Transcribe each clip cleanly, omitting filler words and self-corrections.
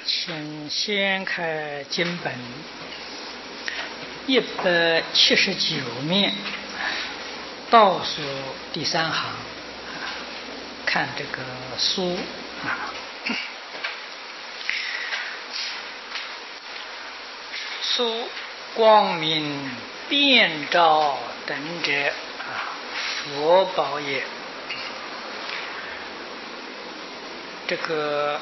先开经本179面，倒数第3行，看这个书书光明遍照等者佛宝也。这个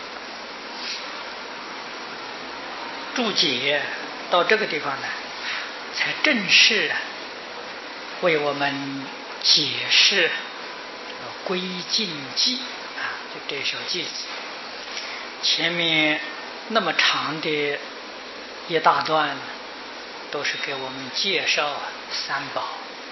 注解到这个地方呢，才正式为我们解释归尽记就这首偈子。前面那么长的一大段都是给我们介绍三宝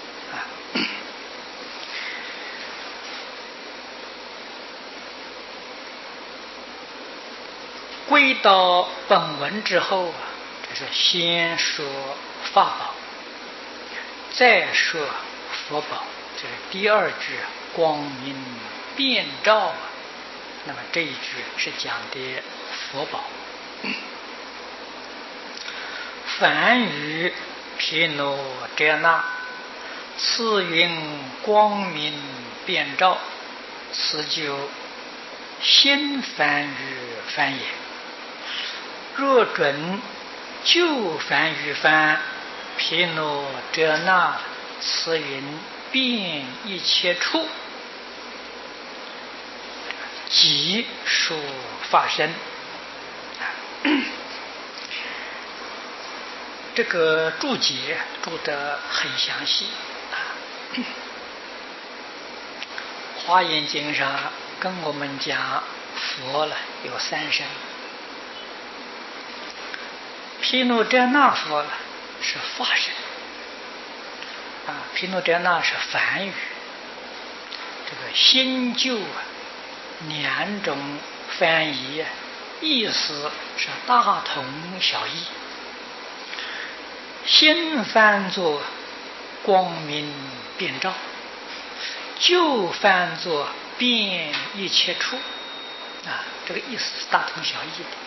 归到本文之后这是先说法宝，再说佛宝，这是第2句光明遍照那么这一句是讲的佛宝。梵语毗卢遮那，次云光明遍照，此就新梵语翻也。若准旧梵语翻，毗卢遮那此云遍一切处，即属法身。这个注解注得很详细华严经上跟我们讲佛了有3身，毗卢遮那佛了是法身毗卢遮那是梵语。这个新旧2种翻译意思是大同小异。新翻作光明遍照，旧翻作遍一切处这个意思是大同小异的。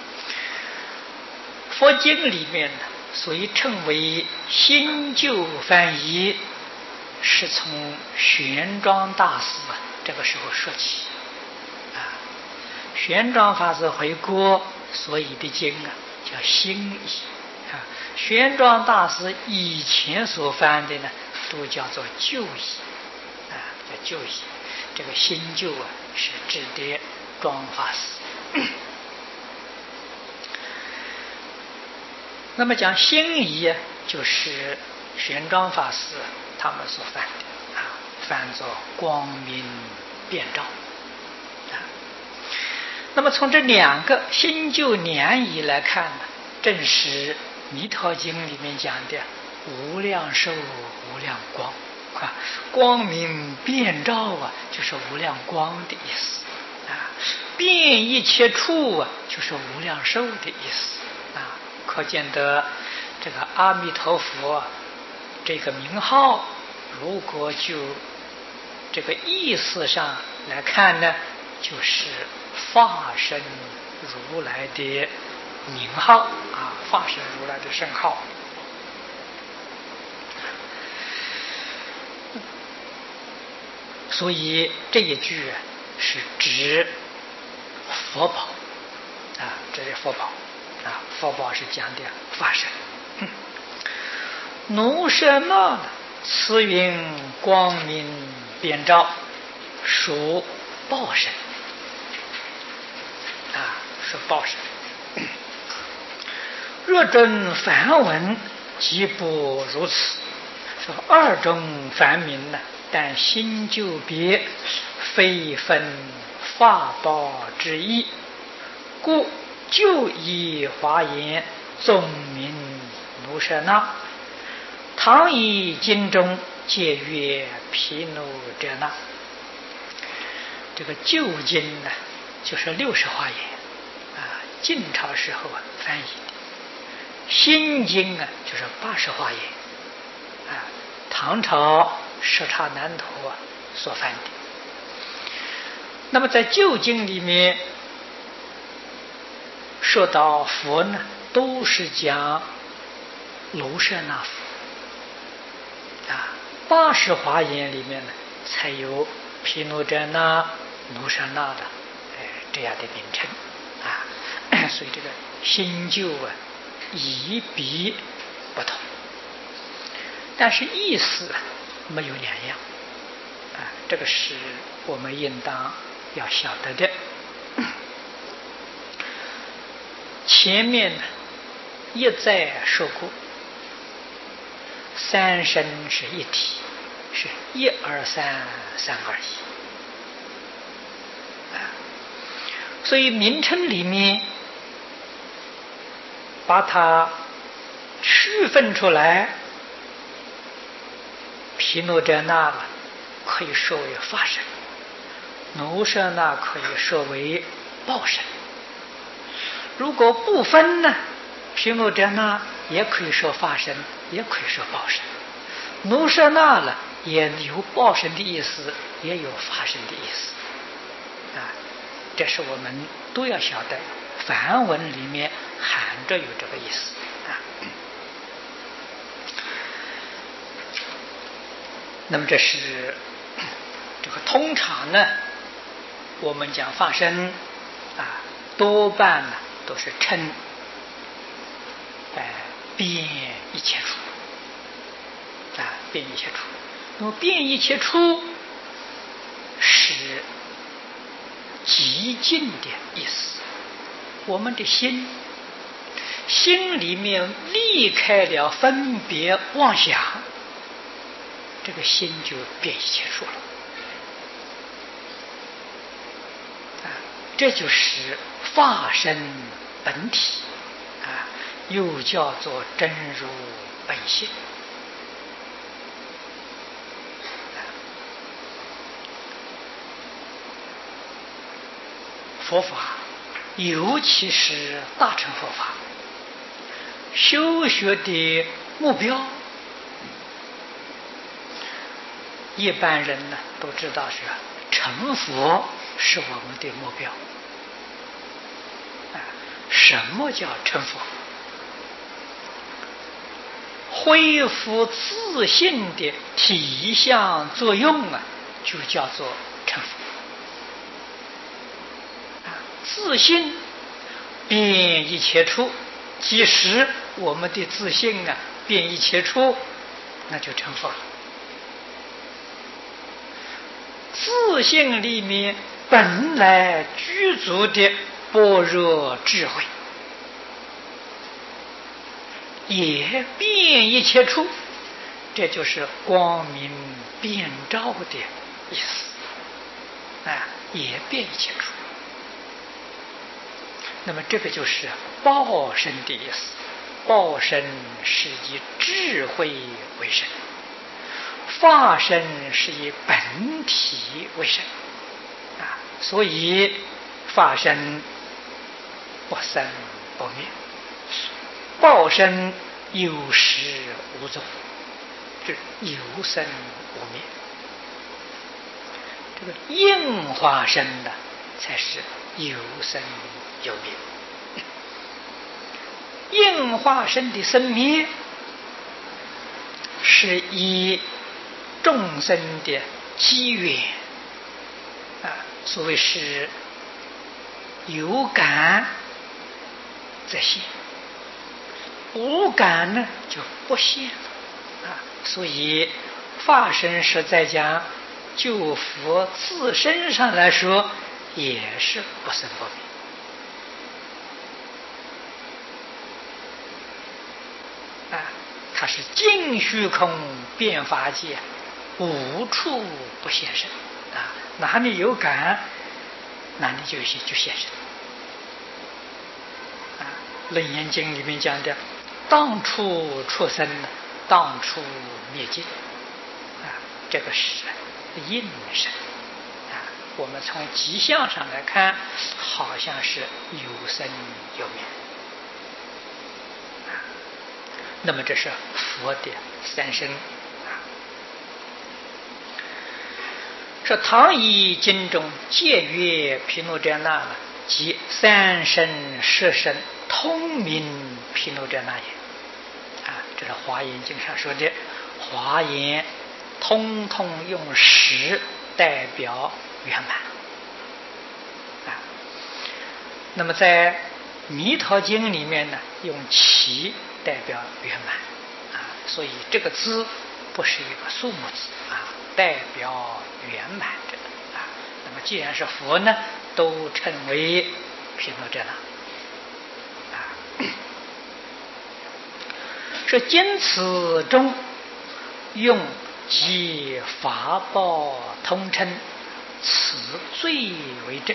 佛经里面所以称为新旧翻译，是从玄奘大师这个时候说起玄奘法师回国所以的经叫新译玄奘大师以前所翻的呢都叫做旧译叫旧译。这个新旧是指的庄法师那么讲新译就是玄奘法师他们所翻的翻作光明遍照那么从这2个新旧2译来看呢，正是弥陀经里面讲的无量寿无量光光明遍照就是无量光的意思遍一切处就是无量寿的意思可见得这个阿弥陀佛这个名号，如果就这个意思上来看呢，就是法身如来的名号法身如来的圣号。所以这一句是指佛宝这是佛宝佛宝是讲的法身。奴舍那慈云光明遍照，属报身属报身。若准梵文即不如此，说2种梵名但新旧别，非分法宝之意，故旧译华严宗名奴舍那，唐译经中皆曰毗卢遮那。这个旧经就是60华严晋朝时候翻译的，新经就是80华严唐朝舍刹难陀所翻的。那么在旧经里面说到佛呢，都是讲卢舍那佛啊。80华严里面呢，才有毗卢遮那、卢舍那的这样的名称啊。所以这个新旧啊，一笔不同，但是意思没有两样啊。这个是我们应当要晓得的。前面呢一再说过，三身是一体，是1、2、3、3、2、1啊。所以名称里面把它区分出来，毗卢遮那可以说为法身，卢舍那可以说为报身。如果不分呢，毗卢遮那也可以说法身，也可以说报身。卢舍那了也有报身的意思，也有法身的意思啊。这是我们都要晓得，梵文里面含着有这个意思啊。那么这是这个通常呢，我们讲法身啊，多半呢都是称遍一切处啊，遍一切处。那么遍一切处是极尽的意思。我们的心里面离开了分别妄想，这个心就遍一切处了啊。这就是法身本体啊，又叫做真如本性。佛法，尤其是大乘佛法，修学的目标，一般人呢都知道是成佛是我们的目标。什么叫成佛？恢复自信的体相作用啊，就叫做成佛。自信遍一切处，即使我们的自信啊遍一切处，那就成佛了。自信里面本来具足的般若智慧，也遍一切处，这就是光明遍照的意思啊，也遍一切处。那么这个就是报身的意思。报身是以智慧为身，法身是以本体为身啊。所以法身不生不灭，报身有始无终，是有生无灭。这个应化身的才是有生有灭。应化身的生灭是以众生的机缘啊，所谓是有感则现，无感呢就不现了啊。所以法身实在讲，就佛自身上来说，也是不生不灭。它是尽虚空遍法界，无处不现身啊！哪里有感，哪里就现身啊！《楞严经》里面讲的，当处出生，当处灭尽啊，这个是应身啊。我们从迹象上来看，好像是有生有灭。那么这是佛的三身啊。说唐译经中借阅毗卢遮那， 即三身十身通明毗卢遮那也。这是《华严经》上说的，华严通通用十代表圆满。那么在《弥陀经》里面呢，用七代表圆满。所以这个字不是一个数目字代表圆满的那么既然是佛呢，都称为毗卢遮那这经词中用即法报通称，此最为正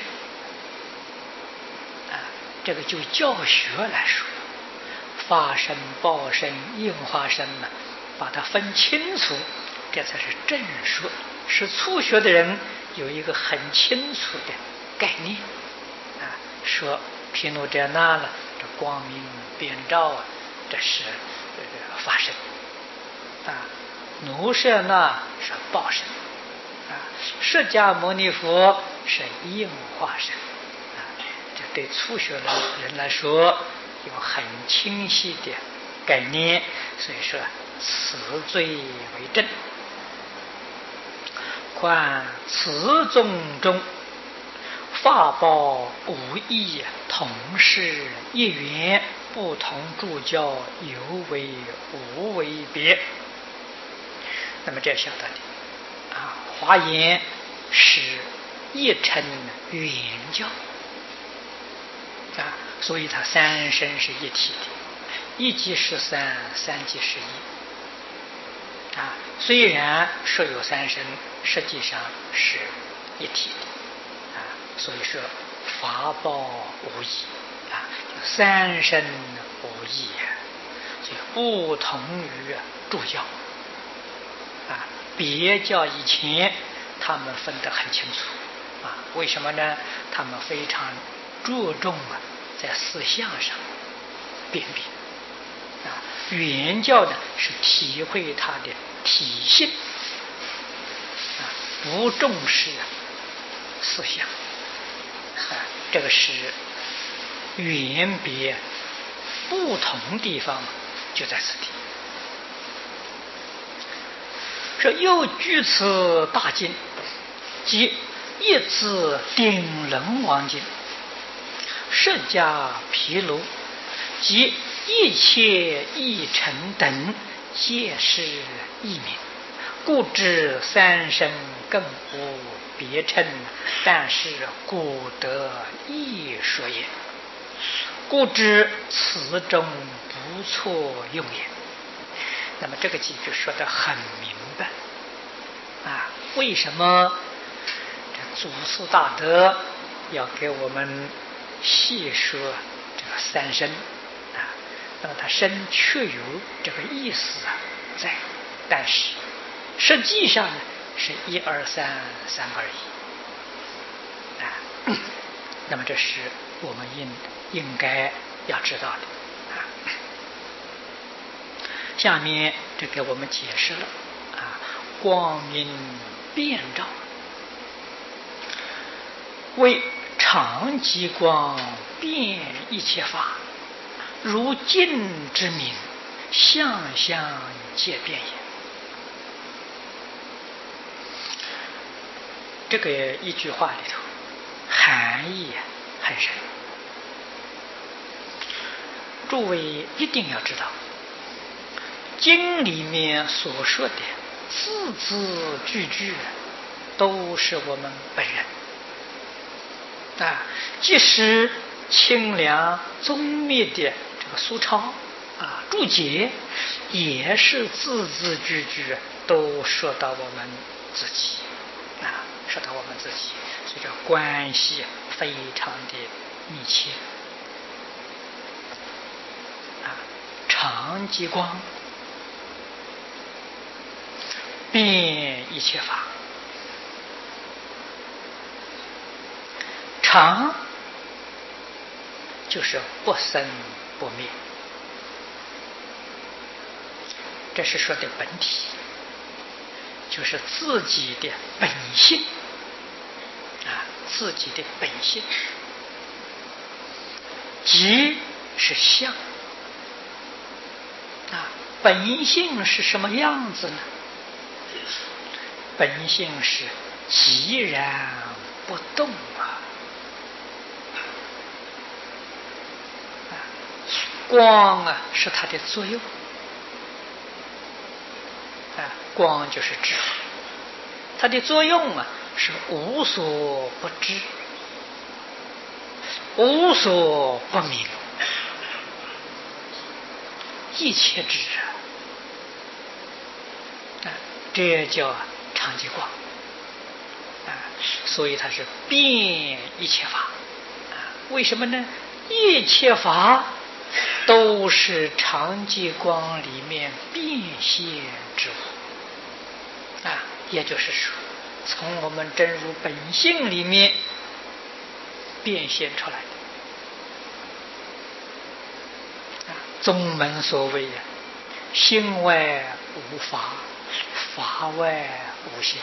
这个就教学来说，法身、报身、应化身呢，把它分清楚，这才是正说。使初学的人有一个很清楚的概念说毗卢遮那了，这光明遍照这是法身奴舍那是报身释迦牟尼佛是应化身这对初学的人来说有很清晰的概念，所以说此最为正。况此宗中法报无异，同是一缘，不同助教，有为无为别。那么这晓得的华严是一乘圆教所以它三身是一体的，一即是三，三即是一虽然设有三身，实际上是一体的所以说法报无异三身无异所以不同于助教别教以前他们分得很清楚为什么呢？他们非常注重在思想上辨别圆教呢是体会它的体性不重视思想这个是圆别不同地方就在此地。这又据此大经，即一字顶轮王经，释迦毗卢及一切义乘等，皆是一名，故知三身更无别称，但是故得一说也。故知此中不错用也。那么这个几句说得很明白为什么这祖师大德要给我们细说这个三身那么他身确有这个意思在，但是实际上呢是一二三三而已那么这是我们应该要知道的下面这给我们解释了光明遍照为常极光遍一切法，如镜之明，相相皆变也。这个一句话里头含义很深，诸位一定要知道，经里面所说的字字句句都是我们本人即使清凉宗密的这个苏钞注解，也是字字句句都说到我们自己说到我们自己，所以这关系非常的密切常极光遍一切法，常就是不生不灭，这是说的本体，就是自己的本性自己的本性即是相啊。本性是什么样子呢？本性是寂然不动啊。光啊是它的作用啊，光就是智，它的作用啊是无所不知，无所不明，一切知啊，这叫常寂光啊，所以它是遍一切法啊。为什么呢？一切法都是常寂光里面变现之物啊，也就是说，从我们真如本性里面变现出来的啊。宗门所谓啊，心外无法，法外无心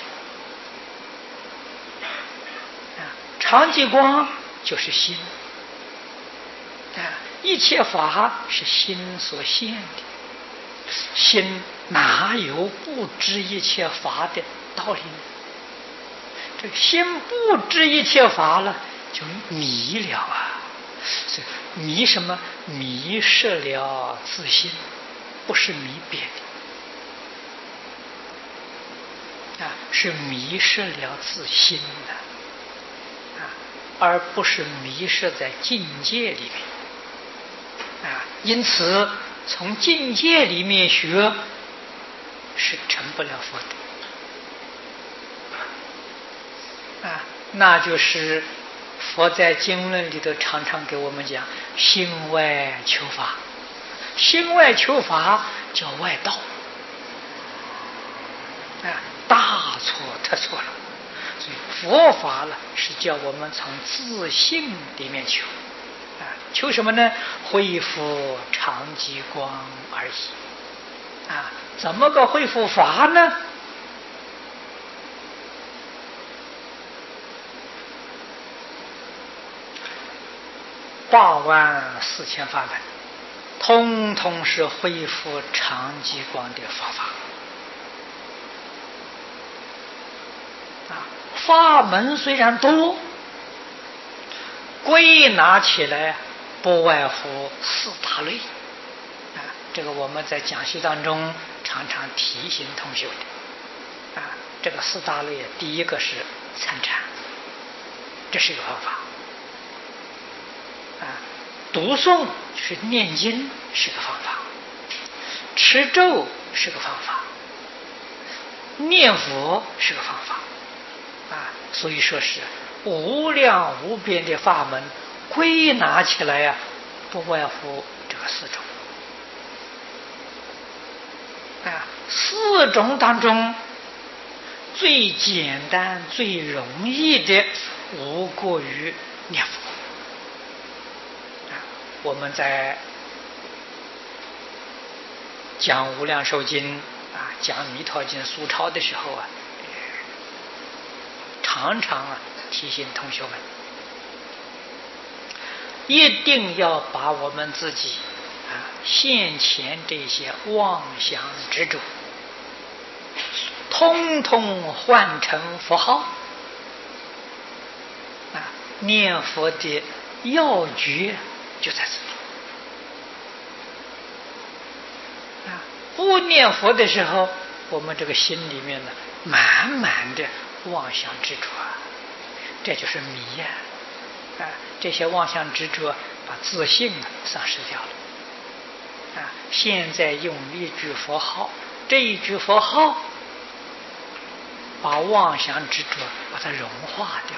啊。常寂光就是心啊，一切法是心所现的，心哪有不知一切法的道理呢？这个心不知一切法了，就迷了啊！所以迷什么？迷失了自心，不是迷别的啊，是迷失了自心的啊，而不是迷失在境界里面啊。因此，从境界里面学是成不了佛的啊。那就是佛在经论里头常常给我们讲心外求法，心外求法叫外道啊，大错特错了。所以佛法了是叫我们从自性里面求啊，求什么呢？恢复常寂光而已啊。怎么个恢复法呢？84000法门，通通是恢复常寂光的方法啊。法门虽然多，归纳起来不外乎4大类啊。这个我们在讲习当中常常提醒同学的啊。这个4大类，第一个是参禅，这是一个方法啊。读诵是念经是个方法，持咒是个方法，念佛是个方法啊。所以说是无量无边的法门，归纳起来呀，不外乎这个4种啊。4种当中最简单最容易的无过于念佛啊。我们在讲无量寿经啊，讲弥陀经疏钞的时候啊，常常啊提醒同学们，一定要把我们自己啊现前这些妄想执着通通换成佛号啊。念佛的要诀就在这里啊。不念佛的时候，我们这个心里面呢满满的妄想执着啊，这就是迷呀啊。这些妄想执着把自性丧失掉了啊。现在用一句佛号，这一句佛号把妄想执着把它融化掉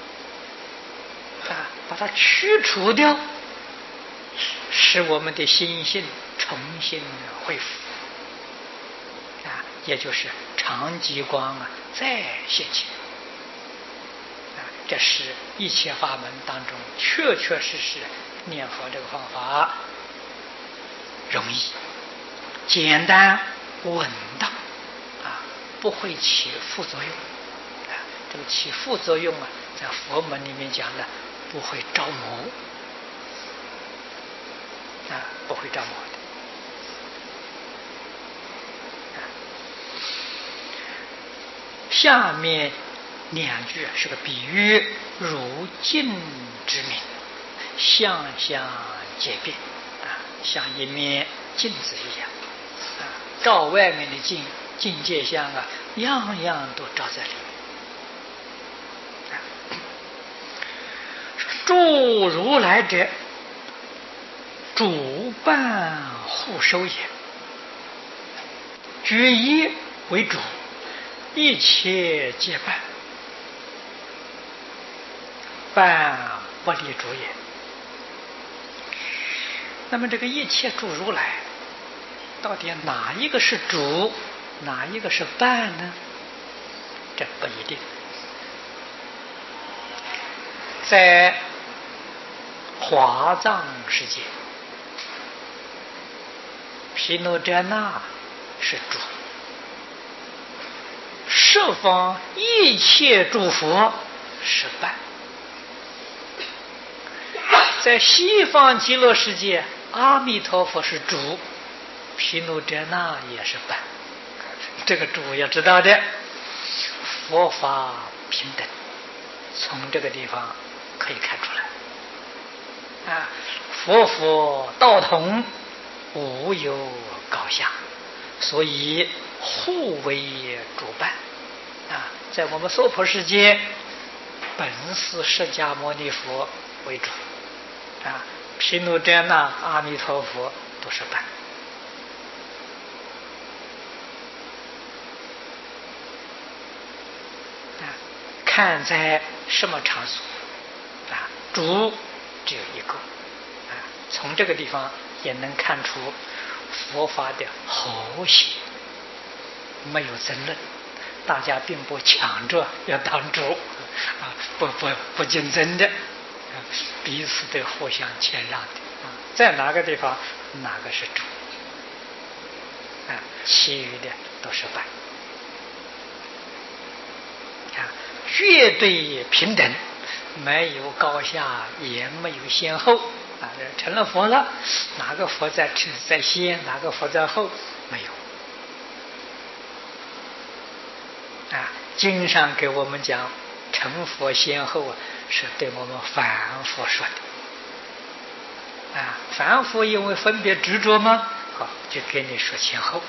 啊，把它去除掉，使我们的心性重新恢复啊，也就是常寂光啊再现前啊。这是一切法门当中确确实实念佛这个方法容易、简单、稳当啊，不会起副作用啊。这个起副作用啊，在佛门里面讲的不会着魔不会着魔的。下面两句是个比喻，如镜之明，相相皆变像一面镜子一样照外面的境界相样样都照在里面诸如来者，主伴护收也，觉一为主，一切皆伴，伴不离主也。那么这个一切诸如来，到底哪一个是主，哪一个是伴呢？这不一定。在华藏世界，毗卢遮那是主，十方一切诸佛是伴。在西方极乐世界，阿弥陀佛是主，毗卢遮那也是伴。这个主要知道的，佛法平等，从这个地方可以看出来佛道同，无有高下，所以互为主伴在我们娑婆世界，本是释迦牟尼佛为主毗卢遮那阿弥陀佛都是伴看在什么场所主只有一个从这个地方也能看出佛法的和谐，没有争论，大家并不抢着要当主不竞争的彼此的互相谦让的在哪个地方哪个是主其余的都是伴绝对平等，没有高下，也没有先后成了佛了，哪个佛在先，哪个佛在后，没有经上给我们讲成佛先后是对我们凡夫说的凡夫因为分别执着吗？好，就给你说前后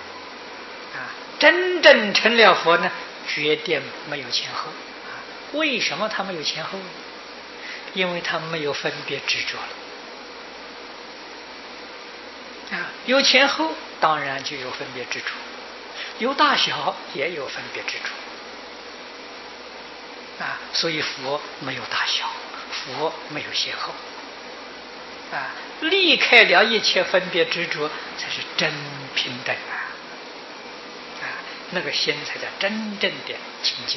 真正成了佛呢，决定没有前后为什么他没有前后呢？因为他没有分别执着了有前后当然就有分别执着，有大小也有分别执着所以佛没有大小，佛没有先后离开了一切分别执着，才是真平等那个心才叫真正的清净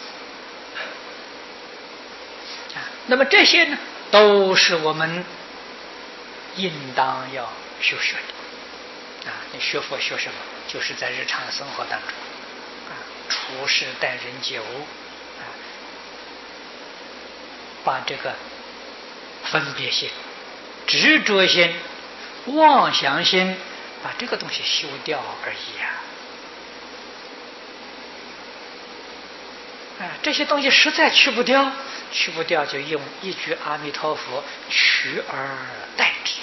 那么这些呢，都是我们应当要修学的你学佛学什么？就是在日常生活当中处事待人接物把这个分别心、执着心、妄想心，把这个东西修掉而已这些东西实在去不掉就用一句阿弥陀佛取而代之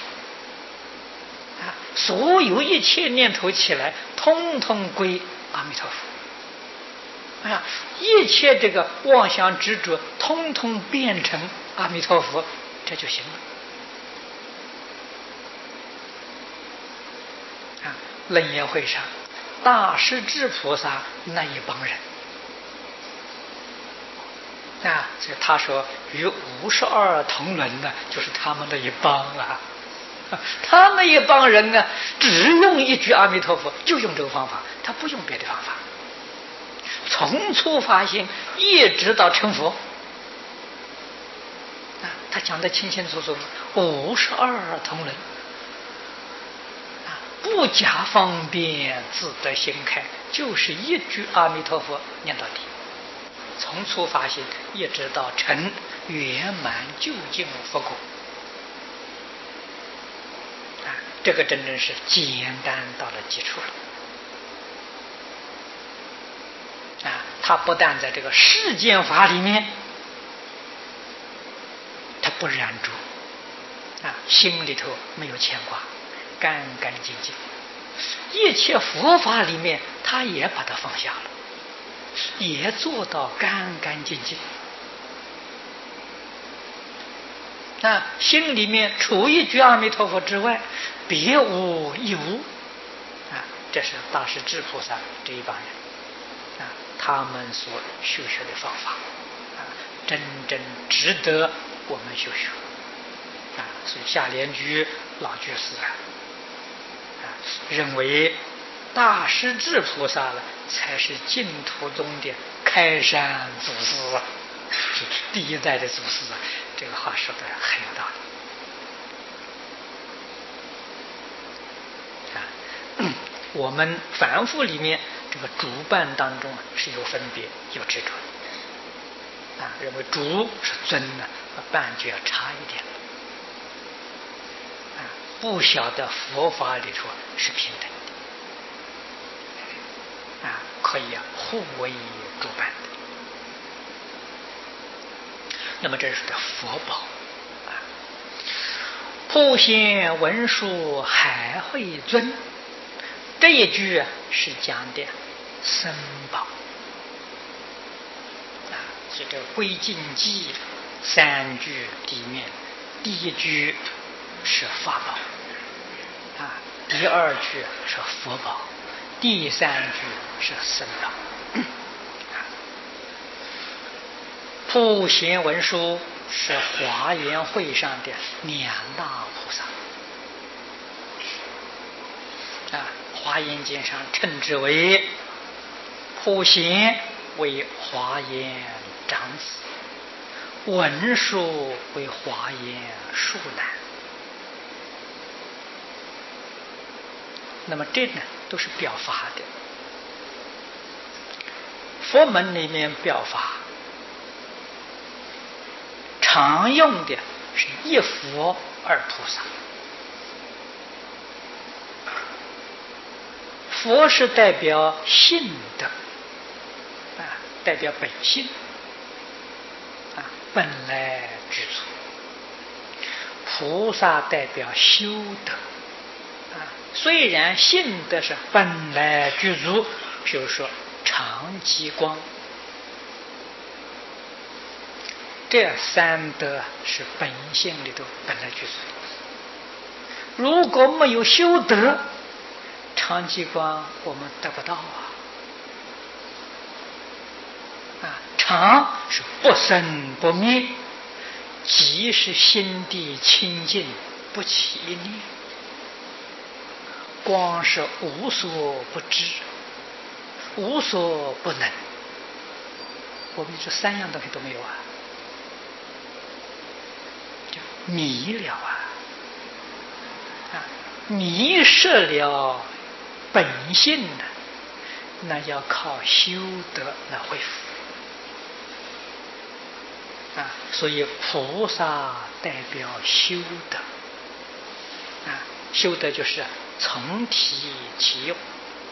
所有一切念头起来通通归阿弥陀佛一切这个妄想执着通通变成阿弥陀佛，这就行了楞严会上大势至菩萨那一帮人所以他说与52同伦呢，就是他们的一帮他们一帮人呢，只用一句阿弥陀佛，就用这个方法，他不用别的方法，从初发心一直到成佛他讲得清清楚楚，52同伦不假方便，自得心开，就是一句阿弥陀佛念到底，从初发心一直到成圆满究竟佛果这个真正是简单到了基础了啊！他不但在这个世间法里面，他不染着啊，心里头没有牵挂，干干净净。一切佛法里面，他也把它放下了，也做到干干净净。啊，心里面除一句阿弥陀佛之外，别无一物。啊，这是大势至菩萨这一帮人啊，他们所修学的方法啊，真正值得我们修学啊。所以下联居老居士认为大势至菩萨了才是净土宗的开山祖师啊，是第一代的祖师啊。这个话说的很有道理啊。我们凡夫里面这个主办当中是有分别有执着啊，认为主是尊的，办就要差一点啊，不晓得佛法里头是平等的啊，可以互为主办的。那么这是个佛宝啊，普贤文殊海会尊，这一句是讲的僧宝啊，所以这归净记三句里面，第一句是法宝啊，第二句是佛宝，第三句是僧宝。普贤文殊是华严会上的两大菩萨啊，华严经上称之为普贤为华严长子，文殊为华严树男。那么这呢都是表法的，佛门里面表法常用的是一佛二菩萨。佛是代表性德啊，代表本性啊，本来具足。菩萨代表修德啊，虽然性德是本来具足，比如说常寂光，这三德是本性里头本来具足。如果没有修德，常寂光我们得不到啊！常是不生不灭，即是心地清净，不起一念。光是无所不知，无所不能。我们这三样东西都没有啊，就迷了啊！迷失了本性呢，那要靠修德来恢复啊。所以菩萨代表修德啊，修德就是从体起用。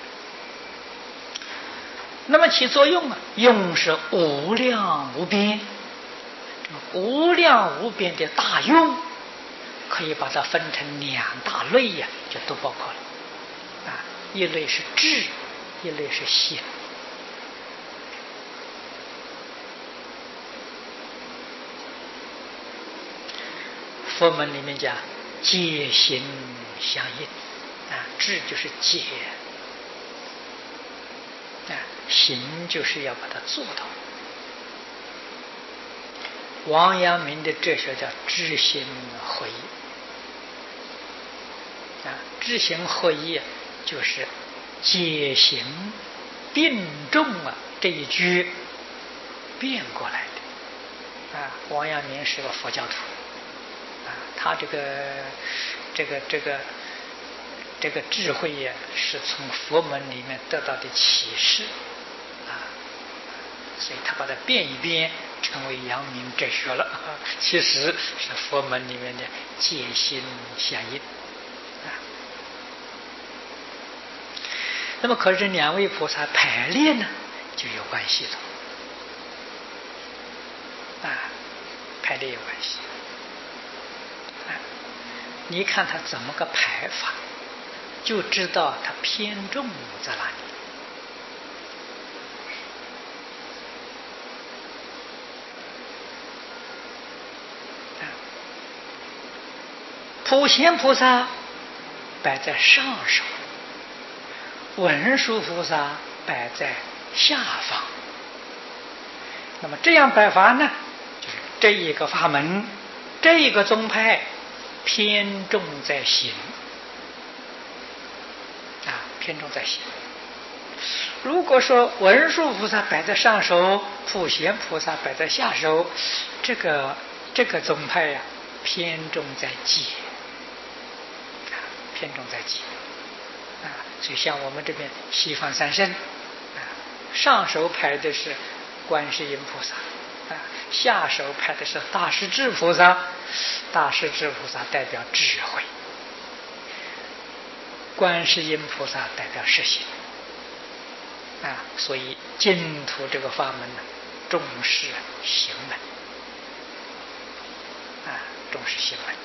那么起作用啊，用是无量无边，无量无边的大用，可以把它分成两大类呀，就都包括了啊。一类是智，一类是心。佛门里面讲戒行相应啊，智就是戒啊，行就是要把它做到。王阳明的哲学叫知行合一啊，知行合一就是戒行并重啊，这一句变过来的啊。王阳明是个佛教徒啊，他这个智慧呀，是从佛门里面得到的启示啊，所以他把它变一变，成为阳明哲学了。其实是佛门里面的戒心相应啊。 那么可是两位菩萨排列呢，就有关系了。排列有关系。你看他怎么个排法，就知道他偏重在哪里。普贤菩萨摆在上首，文殊菩萨摆在下方。那么这样摆法呢，就是这一个法门，这一个宗派偏重在行偏重在行。如果说文殊菩萨摆在上首，普贤菩萨摆在下首，这个宗派呀，偏重在解，偏重在解所以像我们这边西方三圣上首排的是观世音菩萨下首排的是大势至菩萨。大势至菩萨代表智慧，观世音菩萨代表实行所以净土这个法门呢，重视行门重视行门。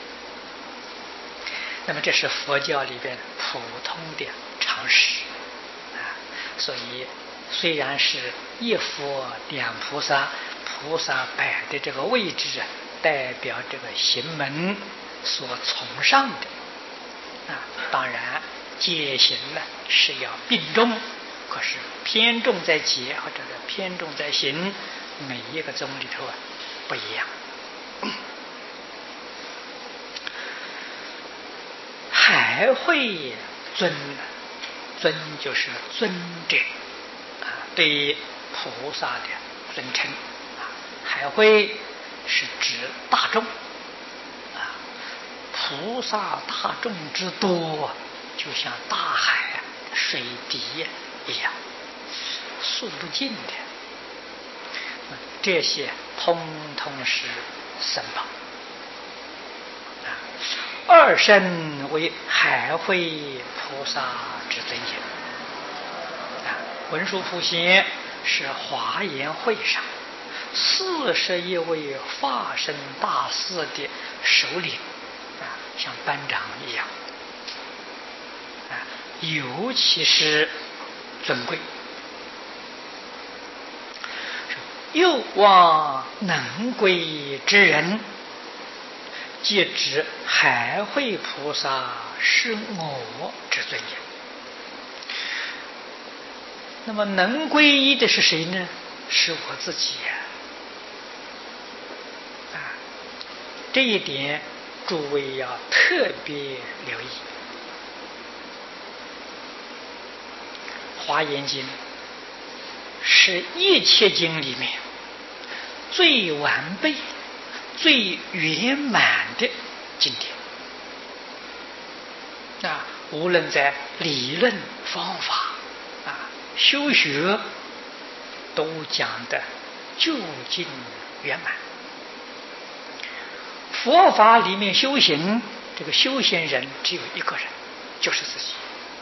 那么这是佛教里边普通的常识所以虽然是一佛两菩萨，菩萨摆的这个位置代表这个行门所崇尚的当然戒行呢是要并重，可是偏重在戒或者偏重在行，每一个宗里头不一样。还会尊就是尊者对菩萨的尊称还会是指大众菩萨大众之多，就像大海水滴一样，数不尽的。这些通通是僧宝二身为海会菩萨之尊也文殊普贤是华严会上41位化身大士的首领像班长一样尤其是尊贵。又望能归之人，即指海会菩萨是我之尊也。那么能皈依的是谁呢？是我自己这一点诸位要特别留意。华严经是一切经里面最完备最圆满的经典无论在理论方法修学都讲的究竟圆满。佛法里面修行，这个修行人只有一个人，就是自己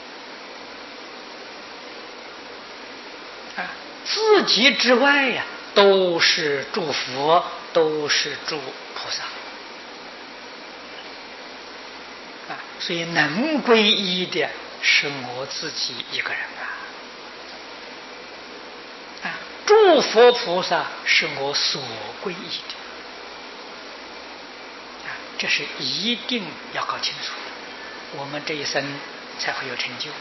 自己之外都是诸佛，都是诸菩萨所以能皈依的是我自己一个人诸佛菩萨是我所皈依的这是一定要搞清楚的，我们这一生才会有成就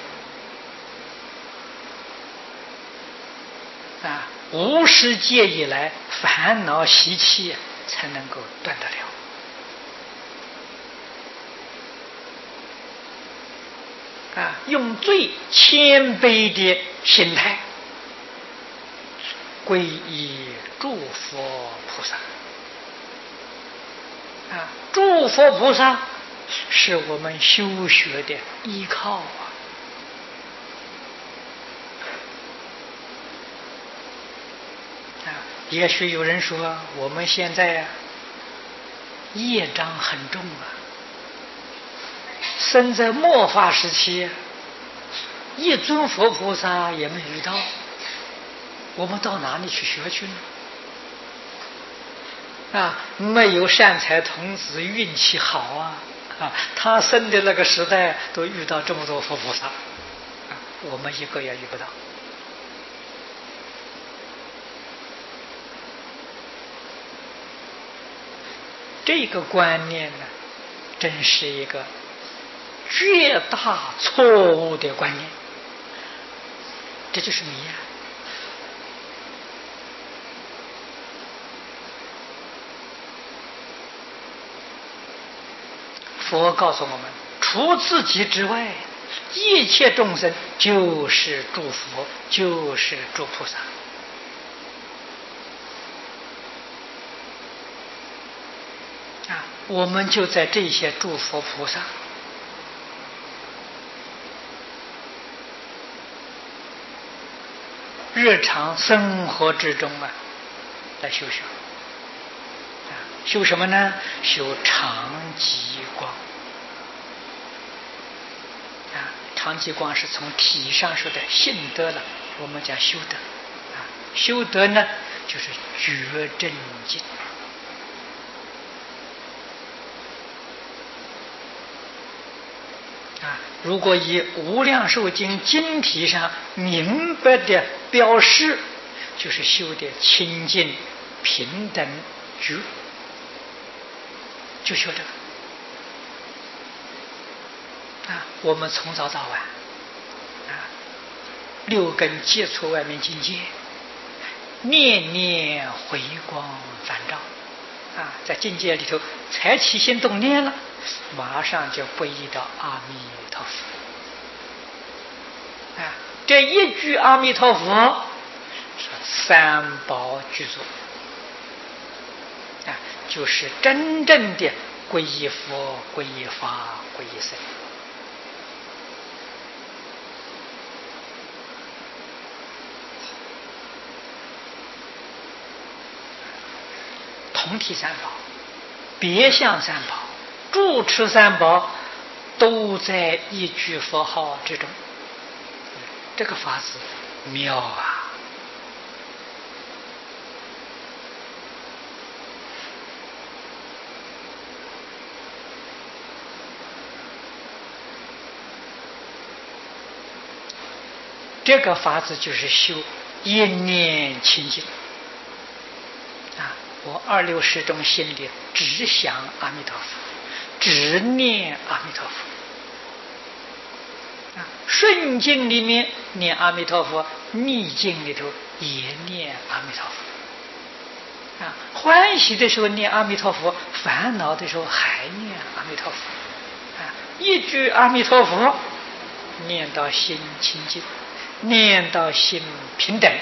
无始界以来烦恼习气才能够断得了用最谦卑的心态皈依诸佛菩萨诸佛菩萨是我们修学的依靠也许有人说我们现在业障很重生在末法时期一尊佛菩萨也没遇到，我们到哪里去学去呢？没有善财童子运气好他生的那个时代都遇到这么多佛菩萨我们一个也遇不到。这个观念呢，真是一个绝大错误的观念，这就是迷佛告诉我们，除自己之外，一切众生就是诸佛，就是诸菩萨。我们就在这些诸佛菩萨日常生活之中来修学。修什么呢？修常寂光。常寂光是从体上说的性德了，我们讲修德。修德呢，就是觉正境。如果以无量寿经经题上明白的标示，就是修的清净平等觉，就修这个。我们从早到晚六根接触外面境界，念念回光返照在境界里头才起心动念了，马上就皈依到阿弥陀佛这一句阿弥陀佛是三宝具足就是真正的皈依佛、皈依法、皈依僧。同体三宝、别相三宝、住持三宝都在一句佛号之中，这个法子妙这个法子就是修一念清净我二六时中心里只想阿弥陀佛，只念阿弥陀佛顺境里面念阿弥陀佛，逆境里头也念阿弥陀佛欢喜的时候念阿弥陀佛，烦恼的时候还念阿弥陀佛一句阿弥陀佛念到心清净，念到心平等，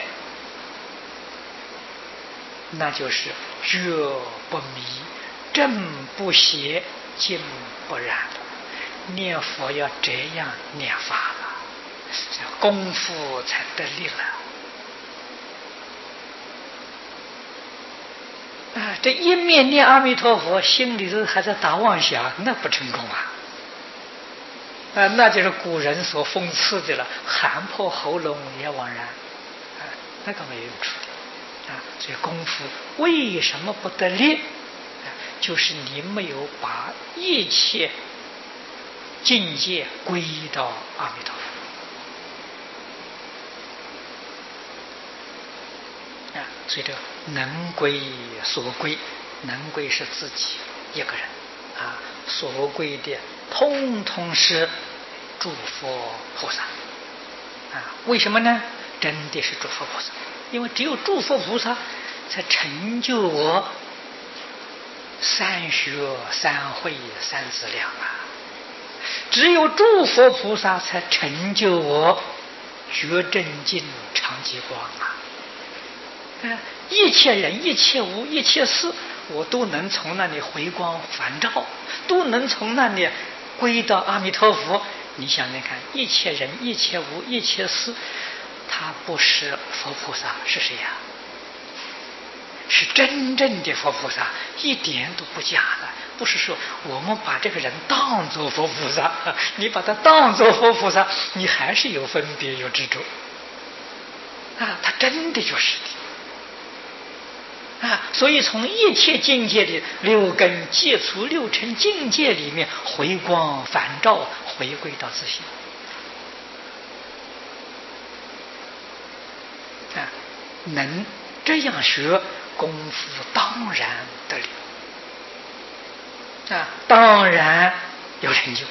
那就是觉不迷，正不邪，静不染。念佛要这样念法了，功夫才得力了这一面念阿弥陀佛，心里头还在打妄想，那不成功那就是古人所讽刺的了，喊破喉咙也枉然那个没有处的所以功夫为什么不得力就是你没有把一切境界归到阿弥陀佛所以这个能归所归，能归是自己一个人所归的通通是诸佛菩萨为什么呢？真的是诸佛菩萨，因为只有诸佛菩萨才成就我三学三会三资粮只有诸佛菩萨才成就我觉正境常寂光一切人一切物一切事我都能从那里回光返照，都能从那里归到阿弥陀佛。你想想看，一切人一切物一切事，他不是佛菩萨是谁是真正的佛菩萨，一点都不假的， 不是说我们把这个人当作佛菩萨，你把他当作佛菩萨，你还是有分别有执着啊，他真的就是的啊。所以从一切境界的六根接触六尘境界里面回光返照，回归到自性啊，能这样学功夫当然得了啊，当然有成就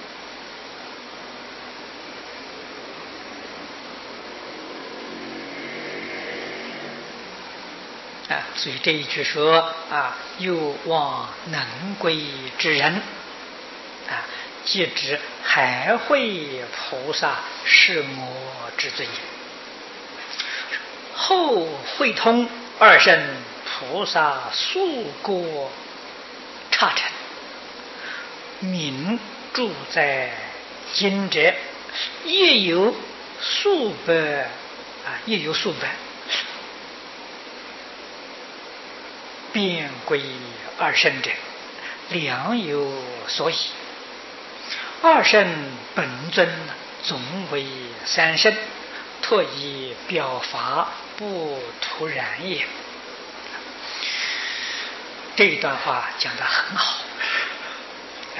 啊。所以这一句说啊，又望能归之人啊，即指还会菩萨是我之尊也。后会通二圣菩萨速过刹尘，名住在今者，亦有数百啊，亦有数百，便归二圣者，良有所以。二圣本尊总为三圣，特以表法，不突然也。这一段话讲得很好啊，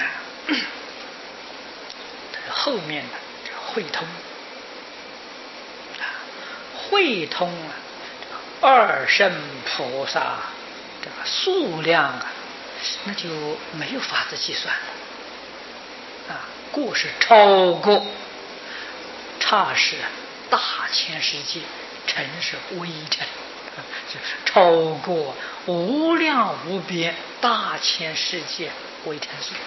后面呢会通啊，会通啊，二圣菩萨这个数量啊，那就没有法子计算了啊，过是超过，刹是大千世界，尘是微尘，就超过无量无边大千世界微尘数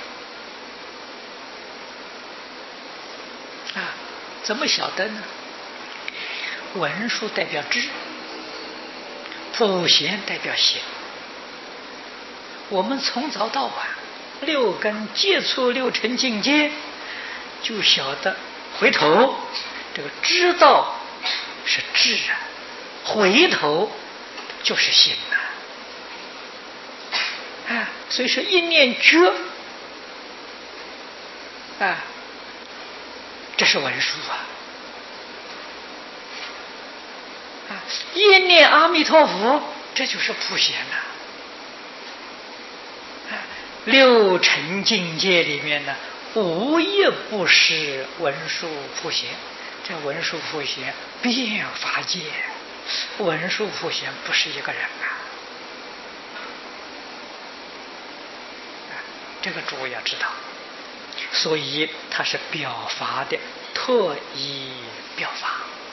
啊！怎么晓得呢？文殊代表智，普贤代表贤。我们从早到晚六根接触六尘境界，就晓得回头这个知道是智啊，回头就是心啊，所以说一念觉啊，这是文殊啊，一念阿弥陀佛，这就是普贤六尘境界里面呢，无一不是文殊普贤。这文殊普贤遍法界，文殊普贤不是一个人这个诸位要知道。所以他是表法的，特意表法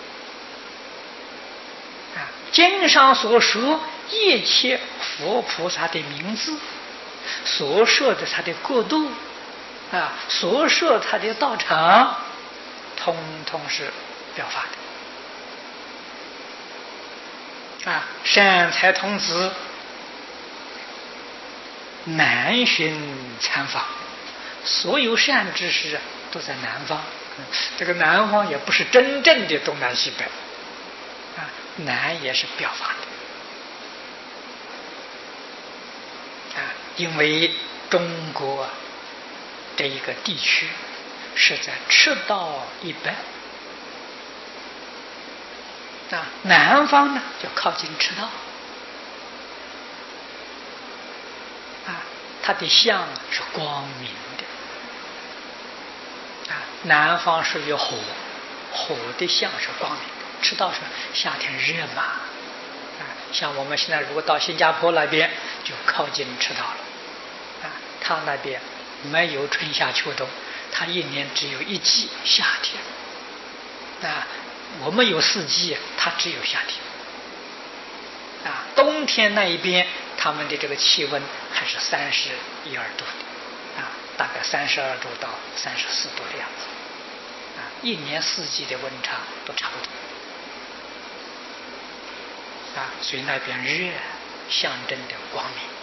经上所说一切佛菩萨的名字，所说的他的国度所说他的道场，通通是表法的善财童子南巡参访，所有善知识都在南方。这个南方也不是真正的东南西北南也是表法的因为中国这一个地区是在赤道以北南方呢就靠近赤道它的相是光明的南方属于火，火的相是光明的。赤道是夏天热嘛像我们现在如果到新加坡那边就靠近赤道了它那边没有春夏秋冬，它一年只有一季夏天我们有四季，它只有夏天冬天那一边他们的这个气温还是31、2度的大概32度到34度的样子一年四季的温差都差不多所以那边热象征的光明